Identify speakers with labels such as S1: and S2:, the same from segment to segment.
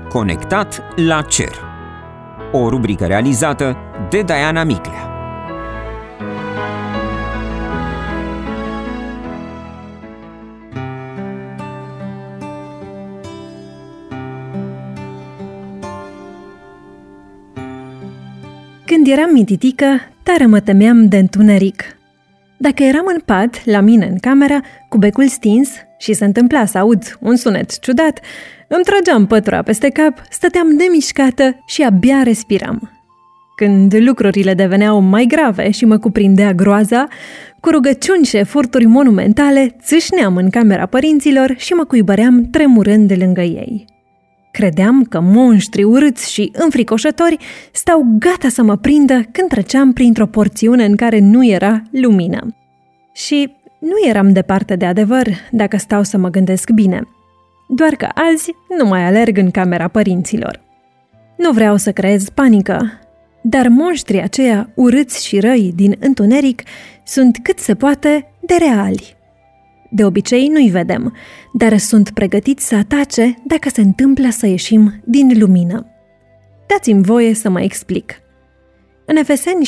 S1: Conectat la cer. O rubrică realizată de Diana Miclea.
S2: Când eram mititică, tare mă temeam de întuneric. Dacă eram în pat, la mine în cameră, cu becul stins și se întâmpla să aud un sunet ciudat, îmi trageam pătura peste cap, stăteam nemișcată și abia respiram. Când lucrurile deveneau mai grave și mă cuprindea groaza, cu rugăciuni și eforturi monumentale, țâșneam în camera părinților și mă cuibăream tremurând de lângă ei. Credeam că monștri urâți și înfricoșători stau gata să mă prindă când treceam printr-o porțiune în care nu era lumină. Și nu eram departe de adevăr, dacă stau să mă gândesc bine. Doar că azi nu mai alerg în camera părinților. Nu vreau să creez panică, dar monștrii aceia urâți și răi din întuneric sunt cât se poate de reali. De obicei nu-i vedem, dar sunt pregătiți să atace dacă se întâmplă să ieșim din lumină. Dați-mi voie să mă explic. În Efeseni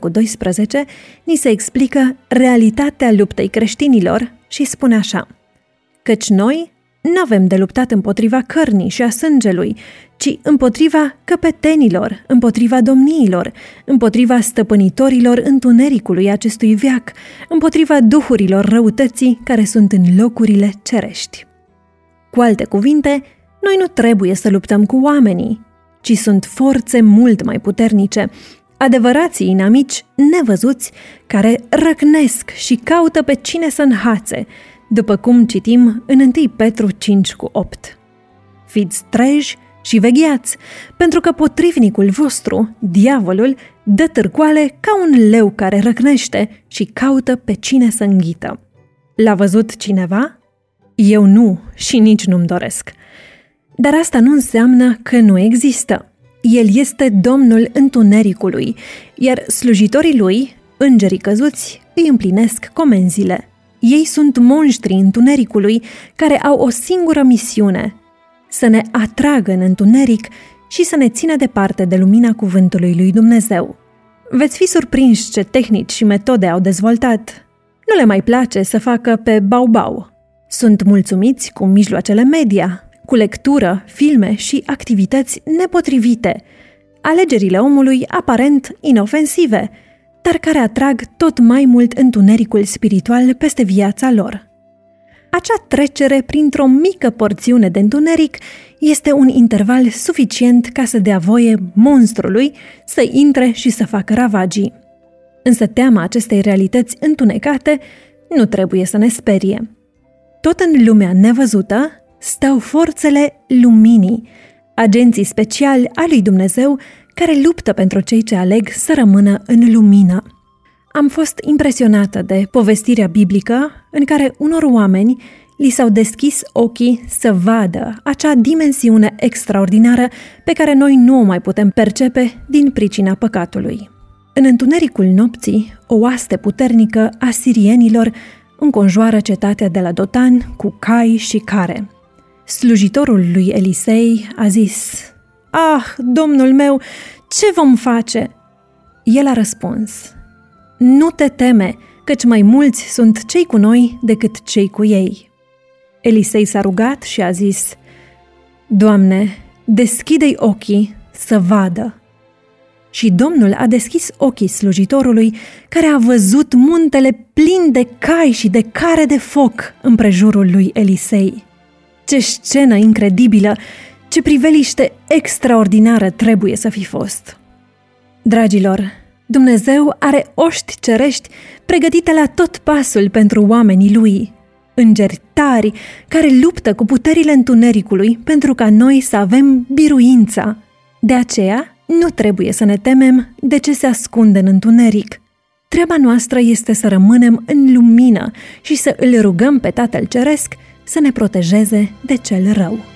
S2: 6:12 ni se explică realitatea luptei creștinilor și spune așa: căci noi n-avem de luptat împotriva cărnii și a sângelui, ci împotriva căpetenilor, împotriva domniilor, împotriva stăpânitorilor întunericului acestui veac, împotriva duhurilor răutății care sunt în locurile cerești. Cu alte cuvinte, noi nu trebuie să luptăm cu oamenii, ci sunt forțe mult mai puternice, adevărații inamici nevăzuți care răcnesc și caută pe cine să înhațe, după cum citim în 1 Petru 5:8. Fiți treji și vegheați, pentru că potrivnicul vostru, diavolul, dă târcoale ca un leu care răcnește și caută pe cine să înghită. L-a văzut cineva? Eu nu și nici nu-mi doresc. Dar asta nu înseamnă că nu există. El este Domnul întunericului, iar slujitorii lui, îngerii căzuți, îi împlinesc comenzile. Ei sunt monștrii întunericului care au o singură misiune: să ne atragă în întuneric și să ne țină departe de lumina cuvântului lui Dumnezeu. Veți fi surprinși ce tehnici și metode au dezvoltat. Nu le mai place să facă pe bau-bau. Sunt mulțumiți cu mijloacele media, cu lectură, filme și activități nepotrivite, alegerile omului aparent inofensive, dar care atrag tot mai mult întunericul spiritual peste viața lor. Acea trecere printr-o mică porțiune de întuneric este un interval suficient ca să dea voie monstrului să intre și să facă ravagii. Însă teama acestei realități întunecate nu trebuie să ne sperie. Tot în lumea nevăzută stau forțele luminii, agenții speciali ai lui Dumnezeu care luptă pentru cei ce aleg să rămână în lumină. Am fost impresionată de povestirea biblică în care unor oameni li s-au deschis ochii să vadă acea dimensiune extraordinară pe care noi nu o mai putem percepe din pricina păcatului. În întunericul nopții, o oaste puternică a sirienilor înconjoară cetatea de la Dotan cu cai și care. Slujitorul lui Elisei a zis: „Ah, domnul meu, ce vom face?” El a răspuns: „Nu te teme, căci mai mulți sunt cei cu noi decât cei cu ei.” Elisei s-a rugat și a zis: „Doamne, deschide-i ochii să vadă.” Și Domnul a deschis ochii slujitorului, care a văzut muntele plin de cai și de care de foc împrejurul lui Elisei. Ce scenă incredibilă, ce priveliște extraordinară trebuie să fi fost! Dragilor, Dumnezeu are oști cerești pregătite la tot pasul pentru oamenii Lui, îngeri tari care luptă cu puterile întunericului pentru ca noi să avem biruința. De aceea, nu trebuie să ne temem de ce se ascunde în întuneric. Treaba noastră este să rămânem în lumină și să îl rugăm pe Tatăl Ceresc să ne protejeze de cel rău.